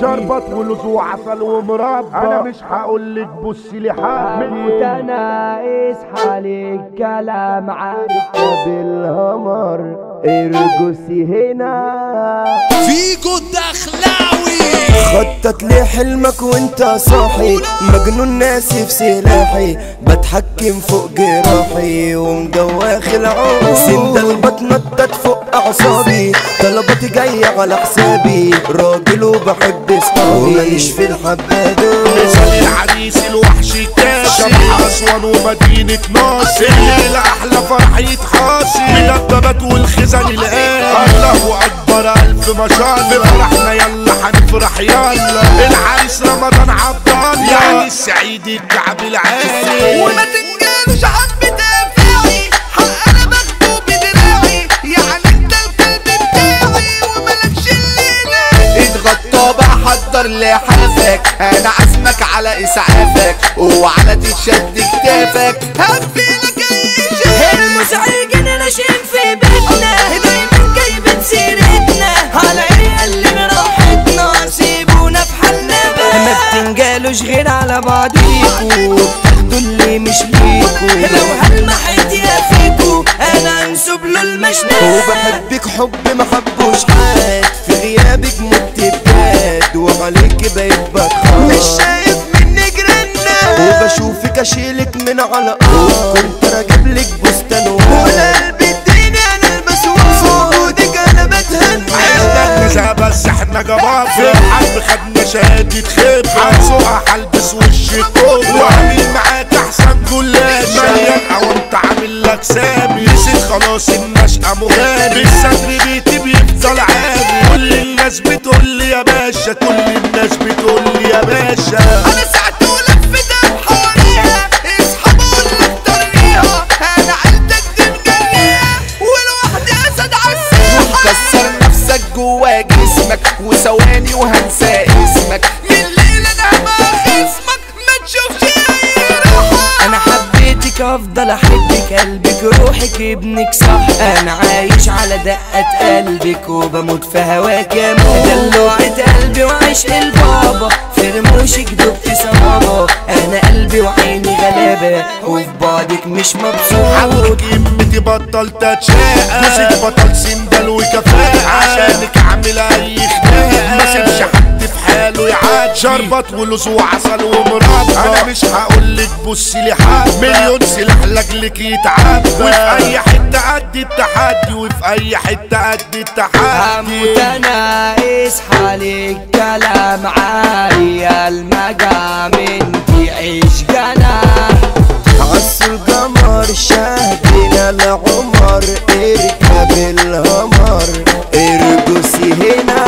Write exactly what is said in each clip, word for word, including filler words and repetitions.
شربت ولوز وعسل ومربى. انا مش هقولك بصي لي حالي متناقص حالي الكلام عارفة بالهمر ارقصي هنا فيجو الدخلاوي. خطط لي حلمك وانت صاحي، مجنون ناسي في سلاحي، بتحكم فوق جراحي ومدواخ العون. سندل بتنطط فوق اعصابي، طلباتي جاية على حسابي، راجل وبحب صحابي وماليش في الحبادو. مثال العريس الوحش الكاسي، شبح اسوان ومدينة ناصر، الليلة احلى فرح يتحاصي، مدببات والخزن الآن. الله اكبر الف ما شاء الله، فرحنا يلا هنفرح يلا. العريس رمضان عبد الله، يعني السعيد الكعب العالي. وما تنجلوش عم بدافعي، حق انا باخده بدراعي، يعني انت الكلب بتاعي وملكش الليلة. اتغطى بقى حضر لحافك، انا عازمك على اسعافك وعلى تتشد كتافك، هقفلك اي شيء. المزعجين ناشئين في بيتنا، دايما جايبين سيرتنا، على ايه اللي براحتنا، سيبونا في حالنا بقى. ما بتنجالوش غير على بعضيكوا، بتاخدوا اللي مش ليكوا، لو هلمحت يا فيكوا انا انسب له المشنقة. وبحبك حب ما حبوش حد، في غيابك مت بجد، وعليك بقيت بتخاف، مش شايف مني جرنا، وبشوفك اشيلك من على ارض، كنت راجب لك بستان وانا قلبي اديني انا المسؤول، في وجودك انا بتهنى. عشنا كذا بس احنا جبار، في الحرب خدنا شهادة خبرة، هنسوقها هلبس وش الكوبرا، واعمل معاك احسن جلاش، مليان او انت عامل لك سامي، نسيت خلاص النشأة مغامر، الستر بيتي بيفضل عامي، كل الناس بتقول لي يا باشا، كل الناس بتقول لي يا باشا. انا ساعته لفتها حواليها، اصحى بقولك طريقها، انا عيلتك دي مجريها، ولوحدي اسد عالساحة. كسر نفسك جوا جسمك، وثواني وهنسى اسمك، من الليلة انا هبقى خصمك، ما تشوفش اي راحة. انا حبيتك افضل احبك، قلبك روحك ابنك صح، انا عايش على دقة قلبك وبموت في هواك يا ماما، دلوعة قلبي وعشق البابا، في رموشك دبت صبابة، انا قلبي وعيني غلابة، وفي بعدك مش مبسوط. حضرك امتي بطلت اتشاقى، مسك بطل سندل وكفاءة، عشانك اعمل اي خناقة، ما سيبش حد في حاله يعاد، شربت ولوز وعسل ومربى. انا مش هقولك بصي لي حد، مليون سلاح لاجلك يتعبى، وفي اي حتة قد التحدي، وفي اي حتة قد التحدي. متناقص حالي الكلام عالي، المقام انتي عيش جناح، عصر القمر شاهدنا العمر، اركب الهمر ارقصي هنا.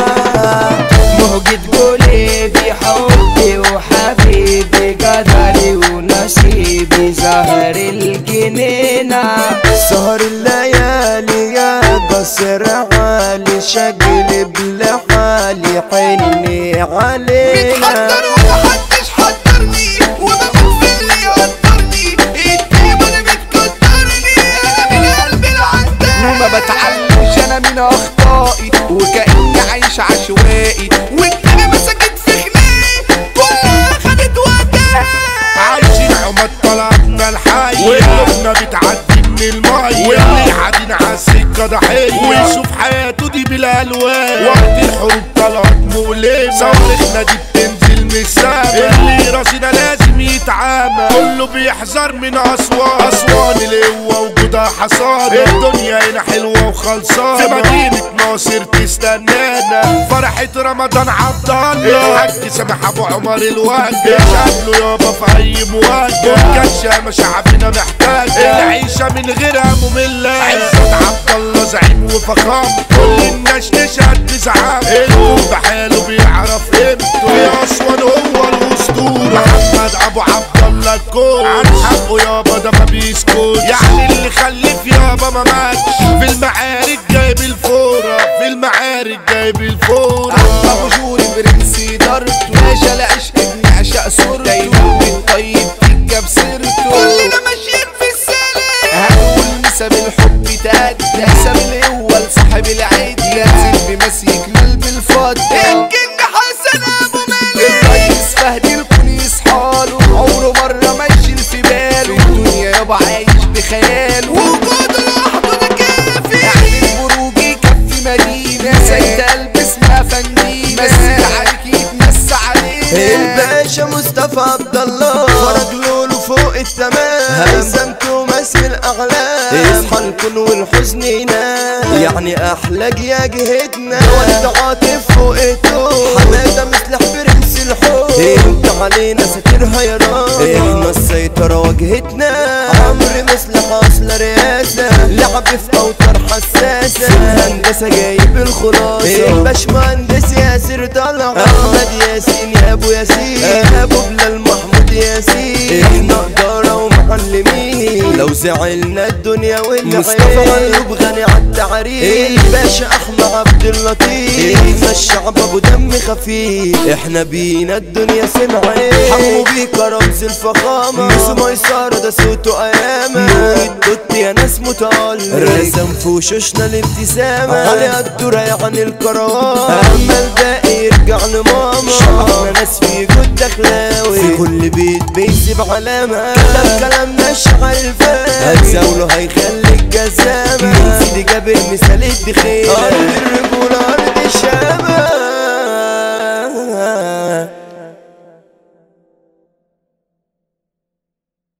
موجة قلبي حبي وحبيبي، قدري ونصيبي، زهر الجنينة، سهر الليالي يا قصر عالي، شقلب لحالي حني علينا. متحضر ومحدش حضرني، وبموت في اللي يقدرني، الطيبة اللي بتقدرني، انا من قلبي العداء، وما بتعلمش انا من اخطائي، وكأني عايش عشوائي، والدنيا مسكت في خناقي، كلها خدت وقتها. عايشين عمد طلعتنا الحي، وقلوبنا بتعدي من المي، واللي قاعدين عالسكة ضحية، ويشوف حياته دي بالالوان، وقت الحروب طلعت مؤلمة، صواريخنا دي بتنزل من السما، اللي راسنا لازم يتعامى، كله بيحذر من اسوان، اسوان القوة وجودها حصانة، الدنيا هنا حلوة وخلصانة، في مدينة ناصر تستنانا، فرحة رمضان عبد الله، الحاج سامح ابو عمر الوجه، شكله يابا في اي مواجهة، كانش شعبنا محتاج، العيشة من غيرها مملة، عزت عبد الله زعيم وفخام، كل الناس تشهد بزعام، الكون بحاله بيعرف قيمته، في اسوان هو الاسطورة، محمد ابو عبد الله الكون، عن حقه يابا ده ما بيسكت، يعني اللي خلف يابا ما ماتش، في المعارك جايب الفورة، في المعارك جايب الفورة. ابو جوري برنس دارته، باشا العشق بنعشق صورته، دايما بالطيب تجاب سيرته، كلنا ماشيين في السلام، هنقول نسب الحب تأدى، نسب الأول صاحب العيد، ينزل بمسيك قلب الفضة، الكينج حسن مصطفى عبد الله فرج لولو فوق التمام هيثم توماس من الاعلام اصحى الكون والحزن ينام يعني احلى يا جهتنا ولد عاطف فوق التوب حماده مثل برنس الحب انت علينا ساتر هيران احنا السيطره واجهتنا عمرو مثل حاصل رئاسه لعب في اوتار حساسه الهندسه جايب الخلاصه الباشمهندس ياسر طلع احمد ياسين يا ابو ياسين ابو بلال محمود ياسين احنا اداره ومعلمين لو زعلنا الدنيا والعين مصطفى غلوب غني عالتعريف الباشا احمد عبد اللطيف احنا الشعب ابو دم خفيف احنا بينا الدنيا سمعين حمو بيكا رمز الفخامه ميسو ميسره ده صوته ايامه نور الدوت يا ناس متألق رسم في وشوشنا الابتسامه علي الدوره يعني الكروان اما الباقي يرجع لماما شعبنا ناس في جود دخلاوي في كل بيت بيسيب علامه كتب كلامنا الشعر الفارغ هتزاوله هيخليك جزامه من سيدي جاب المثال الدخيل ارض الرجوله ارض الشامه